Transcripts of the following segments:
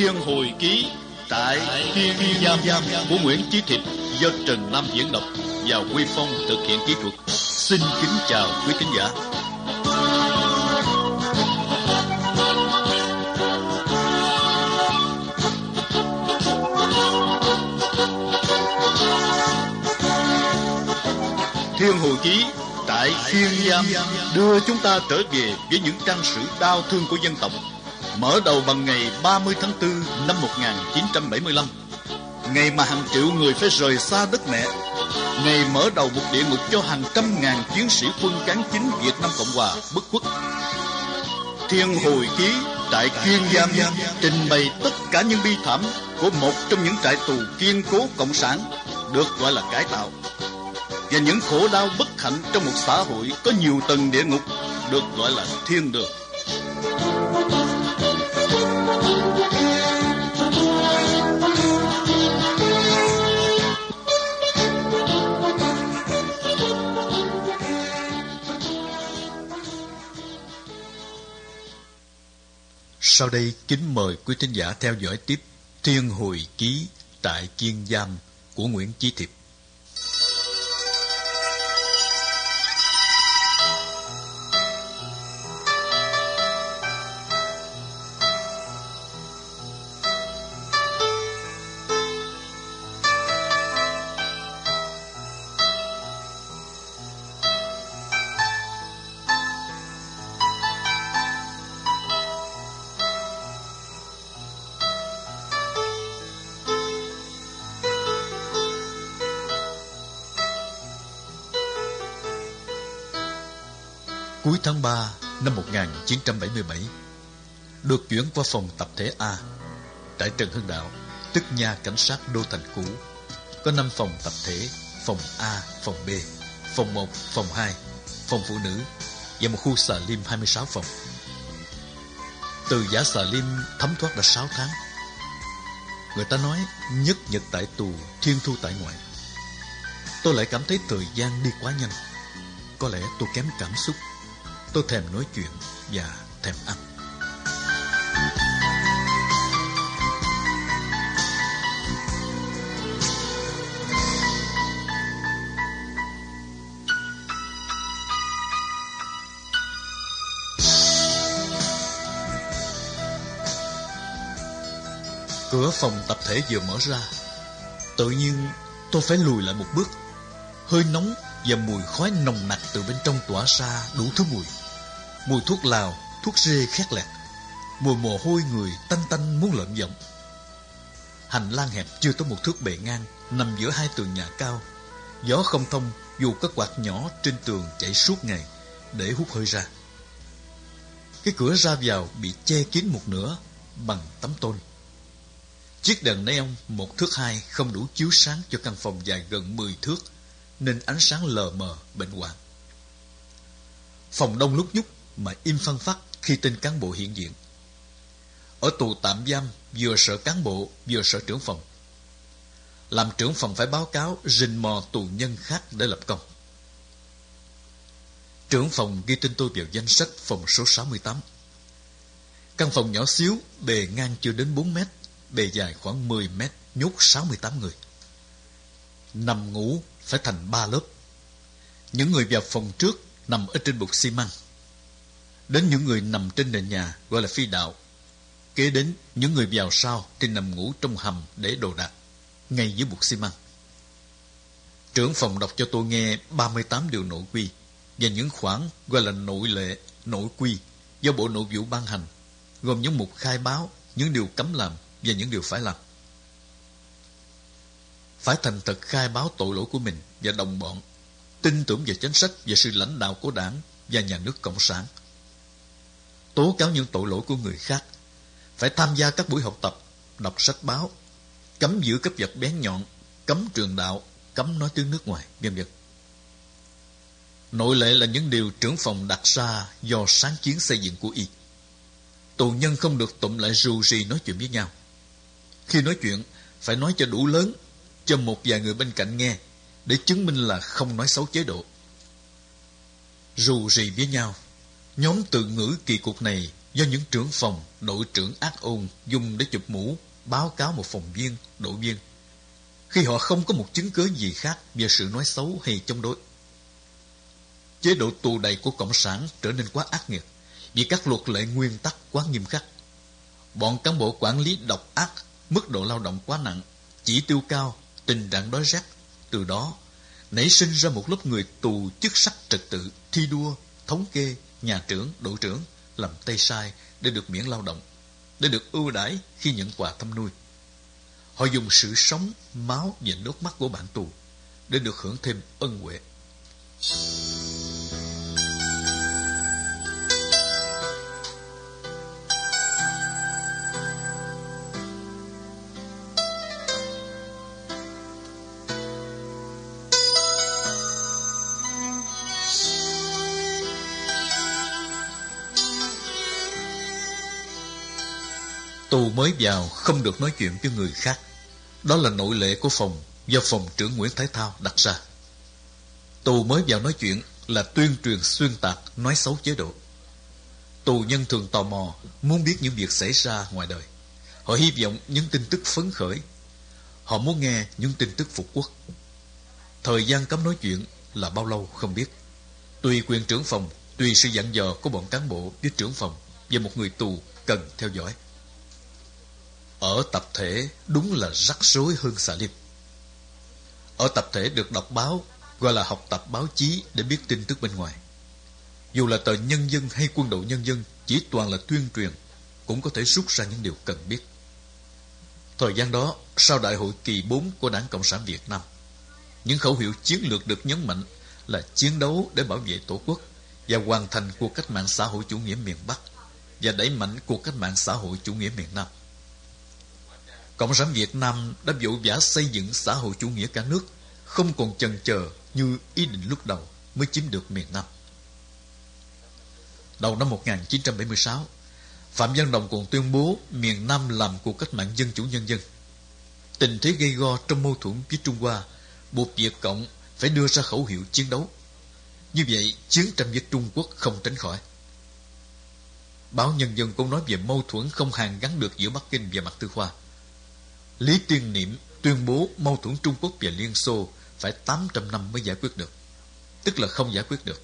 Thiên Hồi Ký tại Thiên Giam của Nguyễn Chí Thiệp do Trần Nam diễn đọc và Quy Phong thực hiện kỹ thuật. Xin kính chào quý khán giả. Thiên Hồi Ký tại Thiên Giam đưa chúng ta trở về với những trang sử đau thương của dân tộc, mở đầu bằng ngày 30 tháng 4 năm 1975, ngày mà hàng triệu người phải rời xa đất mẹ, ngày mở đầu một địa ngục cho hàng trăm ngàn chiến sĩ quân cán chính Việt Nam Cộng Hòa bất khuất. Thiên Hồi Ký tại Thiên Giam trình bày tất cả những bi thảm của một trong những trại tù kiên cố cộng sản được gọi là cải tạo, và những khổ đau bất hạnh trong một xã hội có nhiều tầng địa ngục được gọi là thiên đường. Sau đây kính mời quý thính giả theo dõi tiếp Thiên Hồi Ký tại Kiên Giam của Nguyễn Chí Thiệp. Cuối tháng 3 năm 1977, được chuyển qua phòng tập thể A, trại Trần Hưng Đạo, tức nhà cảnh sát Đô Thành cũ, có 5 phòng tập thể: phòng A, phòng B, phòng 1, phòng 2, phòng phụ nữ và một khu xà lim 26 phòng. Từ giả xà lim thấm thoát đã 6 tháng. Người ta nói nhất nhật tại tù, thiên thu tại ngoại. Tôi lại cảm thấy thời gian đi quá nhanh. Có lẽ tôi kém cảm xúc. Tôi thèm nói chuyện và thèm ăn. Cửa phòng tập thể vừa mở ra, tự nhiên tôi phải lùi lại một bước. Hơi nóng và mùi khói nồng nặc từ bên trong tỏa ra đủ thứ mùi. Mùi thuốc lào, thuốc rê khét lẹt, mùi mồ hôi người tanh tanh muốn lợm giọng. Hành lang hẹp chưa tới 1 thước bề ngang, nằm giữa 2 tường nhà cao. Gió không thông dù có quạt nhỏ trên tường chạy suốt ngày để hút hơi ra. Cái cửa ra vào bị che kín một nửa bằng tấm tôn. Chiếc đèn neon 1 thước 2 không đủ chiếu sáng cho căn phòng dài gần 10 thước, nên ánh sáng lờ mờ bệnh hoạn. Phòng đông lúc nhúc mà im phăng phắc khi tên cán bộ hiện diện. Ở tù tạm giam vừa sợ cán bộ vừa sợ trưởng phòng. Làm trưởng phòng phải báo cáo rình mò tù nhân khác để lập công. Trưởng phòng ghi tên tôi vào danh sách phòng số 68. Căn phòng nhỏ xíu, bề ngang chưa đến 4 mét, bề dài khoảng 10 mét, nhốt 68 người. Nằm ngủ phải thành 3 lớp. Những người vào phòng trước nằm ở trên bục xi măng. Đến những người nằm trên nền nhà gọi là phi đạo. Kế đến những người vào sau thì nằm ngủ trong hầm để đồ đạc, ngay dưới bục xi măng. Trưởng phòng đọc cho tôi nghe 38 điều nội quy và những khoản gọi là nội lệ, nội quy do Bộ Nội vụ ban hành, gồm những mục khai báo, những điều cấm làm và những điều phải làm. Phải thành thật khai báo tội lỗi của mình và đồng bọn, tin tưởng vào chính sách và sự lãnh đạo của Đảng và nhà nước Cộng sản, tố cáo những tội lỗi của người khác, phải tham gia các buổi học tập, đọc sách báo, cấm giữ cấp vật bén nhọn, cấm truyền đạo, cấm nói tiếng nước ngoài, vân vân. Nội lệ là những điều trưởng phòng đặt ra do sáng kiến xây dựng của Y. Tù nhân không được tụm lại rù rì nói chuyện với nhau. Khi nói chuyện phải nói cho đủ lớn, cho một vài người bên cạnh nghe, để chứng minh là không nói xấu chế độ. Rù rì với nhau, nhóm từ ngữ kỳ cục này do những trưởng phòng, đội trưởng ác ôn dùng để chụp mũ báo cáo một phòng viên, đội viên, khi họ không có một chứng cớ gì khác về sự nói xấu hay chống đối. Chế độ tù đày của Cộng sản trở nên quá ác nghiệt vì các luật lệ nguyên tắc quá nghiêm khắc. Bọn cán bộ quản lý độc ác, mức độ lao động quá nặng, chỉ tiêu cao, tình trạng đói rét. Từ đó nảy sinh ra một lớp người tù chức sắc trật tự, thi đua, thống kê, nhà trưởng, đội trưởng làm tay sai để được miễn lao động, để được ưu đãi khi nhận quà thăm nuôi. Họ dùng sự sống, máu và nước mắt của bạn tù để được hưởng thêm ân huệ. Tù mới vào không được nói chuyện với người khác. Đó là nội lệ của phòng do phòng trưởng Nguyễn Thái Thao đặt ra. Tù mới vào nói chuyện là tuyên truyền xuyên tạc, nói xấu chế độ. Tù nhân thường tò mò, muốn biết những việc xảy ra ngoài đời. Họ hy vọng những tin tức phấn khởi. Họ muốn nghe những tin tức phục quốc. Thời gian cấm nói chuyện là bao lâu không biết. Tùy quyền trưởng phòng, tùy sự dặn dò của bọn cán bộ với trưởng phòng và một người tù cần theo dõi. Ở tập thể đúng là rắc rối hơn xà lim. Ở tập thể được đọc báo gọi là học tập báo chí để biết tin tức bên ngoài. Dù là tờ Nhân dân hay Quân đội Nhân dân, chỉ toàn là tuyên truyền, cũng có thể rút ra những điều cần biết. Thời gian đó, sau đại hội kỳ 4 của Đảng Cộng sản Việt Nam, những khẩu hiệu chiến lược được nhấn mạnh là chiến đấu để bảo vệ Tổ quốc và hoàn thành cuộc cách mạng xã hội chủ nghĩa miền Bắc và đẩy mạnh cuộc cách mạng xã hội chủ nghĩa miền Nam. Cộng sản Việt Nam đã vội vã xây dựng xã hội chủ nghĩa cả nước, không còn chần chờ như ý định lúc đầu mới chiếm được miền Nam. Đầu năm 1976, Phạm Văn Đồng còn tuyên bố miền Nam làm cuộc cách mạng dân chủ nhân dân. Tình thế gây go trong mâu thuẫn với Trung Hoa buộc Việt Cộng phải đưa ra khẩu hiệu chiến đấu. Như vậy, chiến tranh với Trung Quốc không tránh khỏi. Báo Nhân dân cũng nói về mâu thuẫn không hàn gắn được giữa Bắc Kinh và Mạc Tư Khoa. Lý Tiên Niệm tuyên bố mâu thuẫn Trung Quốc và Liên Xô phải 800 năm mới giải quyết được, tức là không giải quyết được.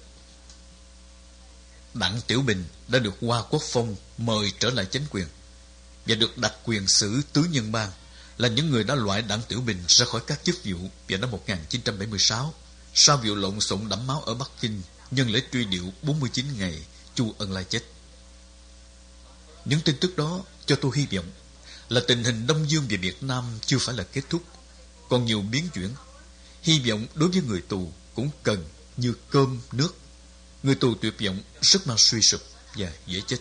Đặng Tiểu Bình đã được Hoa Quốc Phong mời trở lại chính quyền và được đặc quyền xử tứ nhân bang, là những người đã loại Đặng Tiểu Bình ra khỏi các chức vụ vào năm 1976 sau vụ lộn xộn đẫm máu ở Bắc Kinh nhân lễ truy điệu 49 ngày Chu Ân Lai chết. Những tin tức đó cho tôi hy vọng là tình hình Đông Dương và Việt Nam chưa phải là kết thúc, còn nhiều biến chuyển. Hy vọng đối với người tù cũng cần như cơm nước. Người tù tuyệt vọng rất mau suy sụp và dễ chết.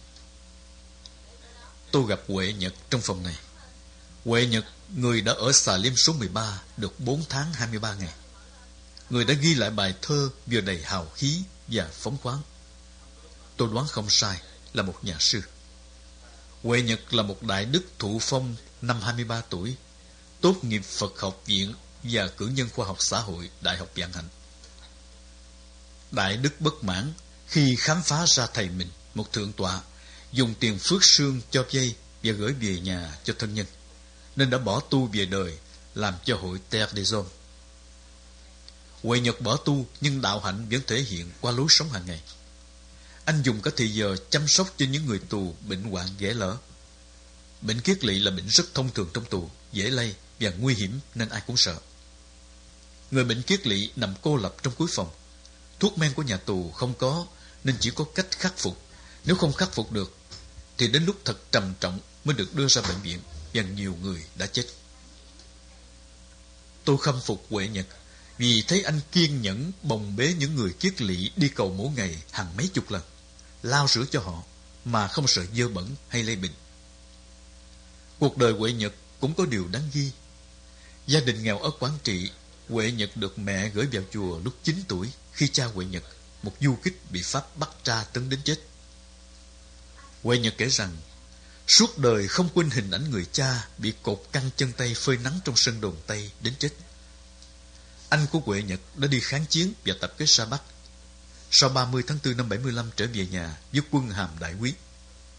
Tôi gặp Huệ Nhật trong phòng này. Huệ Nhật, người đã ở xà lim số 13 được 4 tháng 23 ngày. Người đã ghi lại bài thơ vừa đầy hào khí và phóng khoáng. Tôi đoán không sai, là một nhà sư. Huệ Nhật là một đại đức thụ phong năm 23 tuổi, tốt nghiệp Phật học viện và cử nhân khoa học xã hội Đại học Vạn Hạnh. Đại đức bất mãn khi khám phá ra thầy mình, một thượng tọa, dùng tiền phước sương cho vay và gửi về nhà cho thân nhân, nên đã bỏ tu về đời, làm cho hội Terre des Hommes. Huệ Nhật bỏ tu nhưng đạo hạnh vẫn thể hiện qua lối sống hàng ngày. Anh dùng cả thì giờ chăm sóc cho những người tù bệnh hoạn dễ lỡ. Bệnh kiết lỵ là bệnh rất thông thường trong tù, dễ lây và nguy hiểm nên ai cũng sợ. Người bệnh kiết lỵ nằm cô lập trong cuối phòng. Thuốc men của nhà tù không có nên chỉ có cách khắc phục. Nếu không khắc phục được thì đến lúc thật trầm trọng mới được đưa ra bệnh viện và nhiều người đã chết. Tôi khâm phục Huệ Nhật vì thấy anh kiên nhẫn bồng bế những người kiết lỵ đi cầu mỗi ngày hàng mấy chục lần, lau rửa cho họ mà không sợ dơ bẩn hay lây bệnh. Cuộc đời Huệ Nhật cũng có điều đáng ghi. Gia đình nghèo ở Quảng Trị, Huệ Nhật được mẹ gửi vào chùa lúc 9 tuổi khi cha Huệ Nhật, một du kích bị Pháp bắt tra tấn đến chết. Huệ Nhật kể rằng suốt đời không quên hình ảnh người cha bị cột căng chân tay phơi nắng trong sân đồn Tây đến chết. Anh của Huệ Nhật đã đi kháng chiến và tập kết ra Bắc. Sau 30 tháng 4 năm 75 trở về nhà với quân hàm đại quý.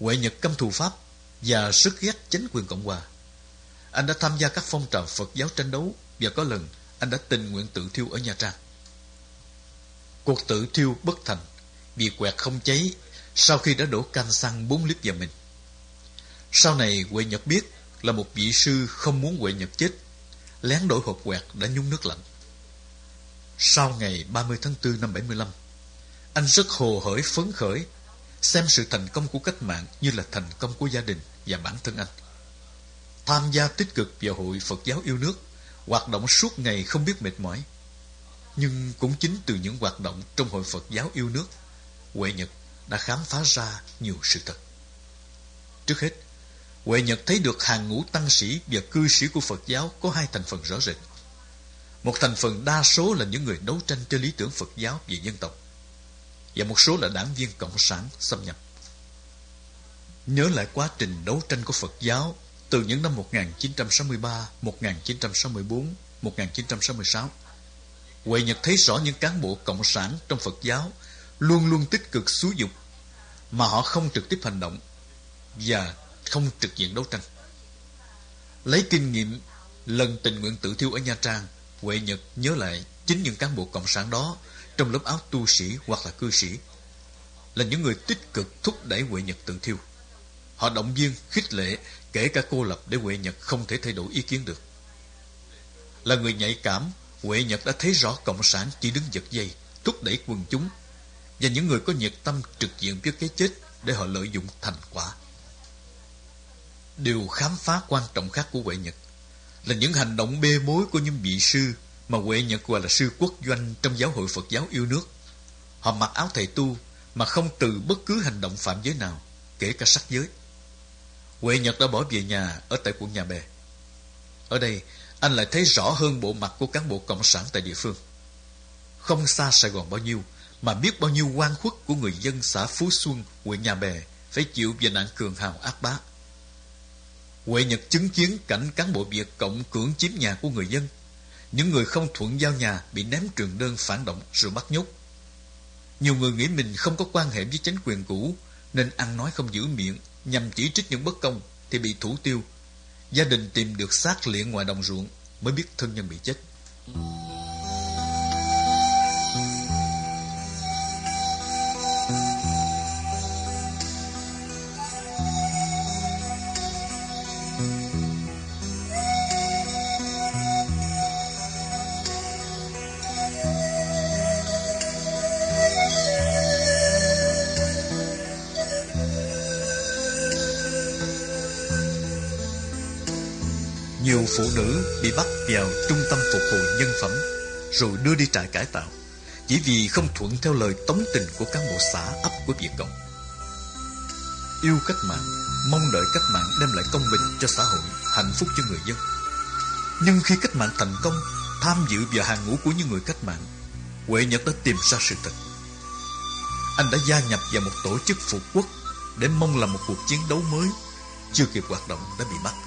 Huệ Nhật căm thù Pháp và rất ghét chính quyền Cộng hòa. Anh đã tham gia các phong trào Phật giáo tranh đấu, và có lần anh đã tình nguyện tự thiêu ở Nha Trang. Cuộc tự thiêu bất thành vì quẹt không cháy sau khi đã đổ can xăng 4 lít vào mình. Sau này Huệ Nhật biết là một vị sư không muốn Huệ Nhật chết, lén đổi hộp quẹt đã nhúng nước lạnh. Sau ngày 30 tháng 4 năm 75, anh rất hồ hởi phấn khởi, xem sự thành công của cách mạng như là thành công của gia đình và bản thân anh. Tham gia tích cực vào Hội Phật giáo yêu nước, hoạt động suốt ngày không biết mệt mỏi. Nhưng cũng chính từ những hoạt động trong Hội Phật giáo yêu nước, Huệ Nhật đã khám phá ra nhiều sự thật. Trước hết, Huệ Nhật thấy được hàng ngũ tăng sĩ và cư sĩ của Phật giáo có hai thành phần rõ rệt. Một thành phần đa số là những người đấu tranh cho lý tưởng Phật giáo về dân tộc, và một số là đảng viên cộng sản xâm nhập. Nhớ lại quá trình đấu tranh của Phật giáo từ những năm 1963, 1964, 1966, Huệ Nhật thấy rõ những cán bộ cộng sản trong Phật giáo luôn luôn tích cực xúi giục, mà họ không trực tiếp hành động và không trực diện đấu tranh. Lấy kinh nghiệm lần tình nguyện tự thiêu ở Nha Trang, Huệ Nhật nhớ lại chính những cán bộ cộng sản đó trong lớp áo tu sĩ hoặc là cư sĩ là những người tích cực thúc đẩy Huệ Nhật tự thiêu. Họ động viên, khích lệ, kể cả cô lập để Huệ Nhật không thể thay đổi ý kiến được. Là người nhạy cảm, Huệ Nhật đã thấy rõ cộng sản chỉ đứng giật dây, thúc đẩy quần chúng và những người có nhiệt tâm trực diện với cái chết để họ lợi dụng thành quả. Điều khám phá quan trọng khác của Huệ Nhật là những hành động bê bối của những vị sư mà Huệ Nhật gọi là sư quốc doanh trong giáo hội Phật giáo yêu nước. Họ mặc áo thầy tu mà không từ bất cứ hành động phạm giới nào, kể cả sắc giới. Huệ Nhật đã bỏ về nhà ở tại quận Nhà Bè. Ở đây, anh lại thấy rõ hơn bộ mặt của cán bộ cộng sản tại địa phương. Không xa Sài Gòn bao nhiêu, mà biết bao nhiêu oan khuất của người dân xã Phú Xuân, huyện Nhà Bè phải chịu về nạn cường hào ác bá. Huệ Nhật chứng kiến cảnh cán bộ Việt Cộng cưỡng chiếm nhà của người dân. Những người không thuận giao nhà bị ném truyền đơn phản động rồi bắt nhốt. Nhiều người nghĩ mình không có quan hệ với chính quyền cũ nên ăn nói không giữ miệng, nhằm chỉ trích những bất công thì bị thủ tiêu. Gia đình tìm được xác liệng ngoài đồng ruộng mới biết thân nhân bị chết. Nhiều phụ nữ bị bắt vào trung tâm phục hồi nhân phẩm rồi đưa đi trại cải tạo chỉ vì không thuận theo lời tống tình của cán bộ xã ấp của Việt Cộng. Yêu cách mạng, mong đợi cách mạng đem lại công bình cho xã hội, hạnh phúc cho người dân. Nhưng khi cách mạng thành công, tham dự vào hàng ngũ của những người cách mạng, Huệ Nhật đã tìm ra sự thật. Anh đã gia nhập vào một tổ chức phục quốc để mong làm một cuộc chiến đấu mới. Chưa kịp hoạt động đã bị bắt.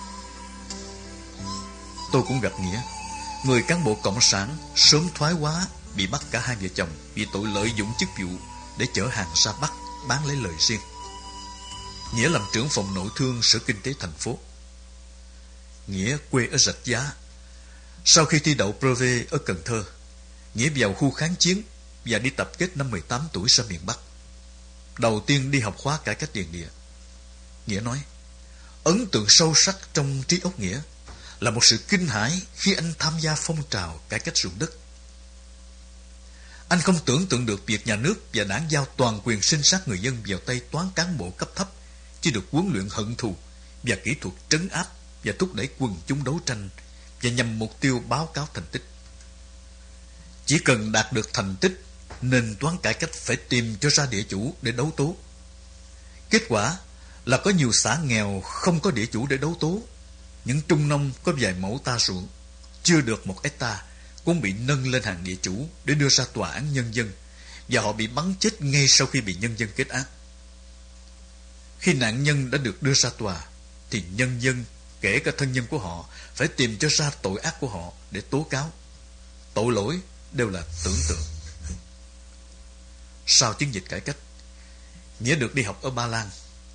Tôi cũng gặp Nghĩa, người cán bộ cộng sản sớm thoái hóa, bị bắt cả hai vợ chồng vì tội lợi dụng chức vụ để chở hàng ra Bắc bán lấy lời riêng. Nghĩa làm trưởng phòng nội thương Sở Kinh tế thành phố. Nghĩa quê ở Rạch Giá. Sau khi thi đậu brevet ở Cần Thơ, Nghĩa vào khu kháng chiến và đi tập kết năm 18 tuổi ra miền Bắc. Đầu tiên đi học khóa cải cách điền địa. Nghĩa nói, ấn tượng sâu sắc trong trí óc Nghĩa là một sự kinh hãi khi anh tham gia phong trào cải cách ruộng đất. Anh không tưởng tượng được việc nhà nước và đảng giao toàn quyền sinh sát người dân vào tay toán cán bộ cấp thấp, chỉ được huấn luyện hận thù và kỹ thuật trấn áp và thúc đẩy quần chúng đấu tranh và nhằm mục tiêu báo cáo thành tích. Chỉ cần đạt được thành tích nên toán cải cách phải tìm cho ra địa chủ để đấu tố. Kết quả là có nhiều xã nghèo không có địa chủ để đấu tố. Những trung nông có vài mẫu ta ruộng, chưa được 1 hectare, cũng bị nâng lên hàng địa chủ để đưa ra tòa án nhân dân, và họ bị bắn chết ngay sau khi bị nhân dân kết án. Khi nạn nhân đã được đưa ra tòa, thì nhân dân, kể cả thân nhân của họ, phải tìm cho ra tội ác của họ để tố cáo. Tội lỗi đều là tưởng tượng. Sau chiến dịch cải cách, Nghĩa được đi học ở Ba Lan.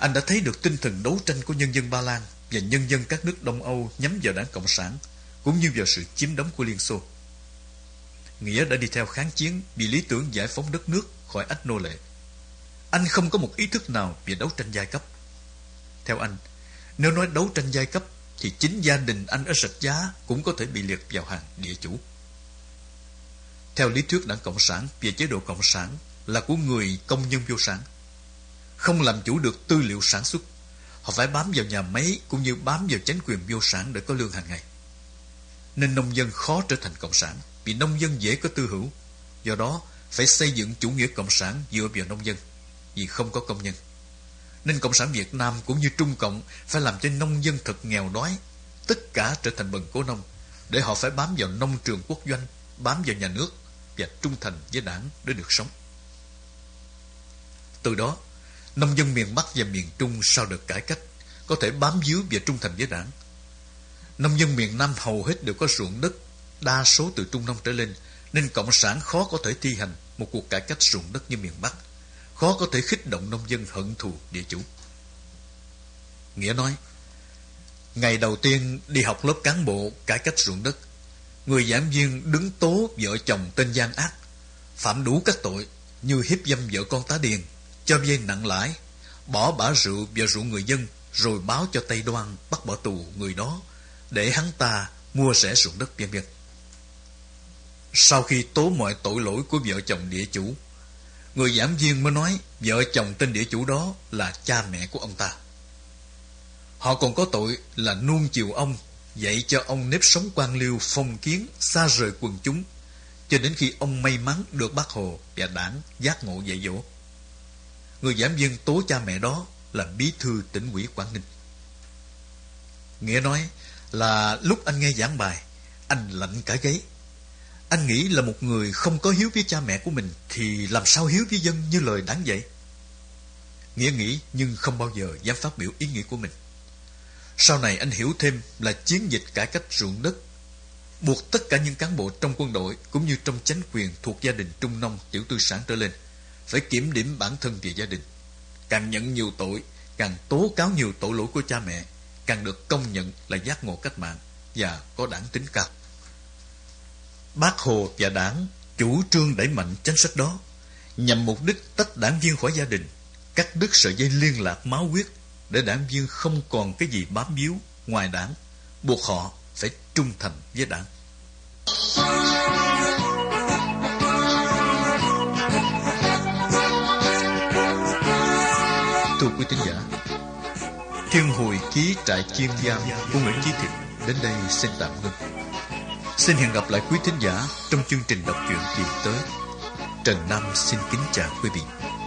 Anh đã thấy được tinh thần đấu tranh của nhân dân Ba Lan và nhân dân các nước Đông Âu nhắm vào Đảng Cộng sản, cũng như vào sự chiếm đóng của Liên Xô. Nghĩa đã đi theo kháng chiến vì lý tưởng giải phóng đất nước khỏi ách nô lệ. Anh không có một ý thức nào về đấu tranh giai cấp. Theo anh, nếu nói đấu tranh giai cấp thì chính gia đình anh ở Rạch Giá cũng có thể bị liệt vào hàng địa chủ. Theo lý thuyết Đảng Cộng sản về chế độ Cộng sản là của người công nhân vô sản, không làm chủ được tư liệu sản xuất, họ phải bám vào nhà máy cũng như bám vào chính quyền vô sản để có lương hàng ngày. Nên nông dân khó trở thành cộng sản, vì nông dân dễ có tư hữu. Do đó phải xây dựng chủ nghĩa cộng sản dựa vào nông dân, vì không có công nhân. Nên Cộng sản Việt Nam cũng như Trung Cộng phải làm cho nông dân thật nghèo đói, tất cả trở thành bần cố nông, để họ phải bám vào nông trường quốc doanh, bám vào nhà nước và trung thành với đảng để được sống. Từ đó, nông dân miền Bắc và miền Trung sau đợt cải cách có thể bám víu và trung thành với đảng. Nông dân miền Nam hầu hết đều có ruộng đất, đa số từ trung nông trở lên, nên Cộng sản khó có thể thi hành một cuộc cải cách ruộng đất như miền Bắc, khó có thể khích động nông dân hận thù địa chủ. Nghĩa nói, ngày đầu tiên đi học lớp cán bộ cải cách ruộng đất, người giảng viên đứng tố vợ chồng tên gian ác, phạm đủ các tội như hiếp dâm vợ con tá điền, cho vay nặng lãi, bỏ bã rượu vào ruộng người dân, rồi báo cho Tây Đoan bắt bỏ tù người đó để hắn ta mua rẻ ruộng đất vân vân. Sau khi tố mọi tội lỗi của vợ chồng địa chủ, người giảng viên mới nói vợ chồng tên địa chủ đó là cha mẹ của ông ta. Họ còn có tội là nuông chiều ông, dạy cho ông nếp sống quan liêu phong kiến, xa rời quần chúng, cho đến khi ông may mắn được Bác Hồ và đảng giác ngộ dạy dỗ. Người giảng viên tố cha mẹ đó là bí thư tỉnh ủy Quảng Ninh. Nghĩa nói là lúc anh nghe giảng bài, anh lạnh cả gáy. Anh nghĩ là một người không có hiếu với cha mẹ của mình thì làm sao hiếu với dân như lời đảng dạy. Nghĩa nghĩ nhưng không bao giờ dám phát biểu ý nghĩ của mình. Sau này anh hiểu thêm là chiến dịch cải cách ruộng đất buộc tất cả những cán bộ trong quân đội cũng như trong chính quyền thuộc gia đình trung nông tiểu tư sản trở lên phải kiểm điểm bản thân về gia đình. Càng nhận nhiều tội, càng tố cáo nhiều tội lỗi của cha mẹ, càng được công nhận là giác ngộ cách mạng và có đảng tính cao. Bác Hồ và đảng chủ trương đẩy mạnh chính sách đó nhằm mục đích tách đảng viên khỏi gia đình, cắt đứt sợi dây liên lạc máu huyết, để đảng viên không còn cái gì bám víu ngoài đảng, buộc họ phải trung thành với đảng. Thưa quý tín giả, Thiên Hồi ký trại chiên giam của Nguyễn Chí Thiệp đến đây xin tạm ngưng. Xin hẹn gặp lại quý thính giả trong chương trình đọc truyện kỳ tới. Trần Nam xin kính chào quý vị.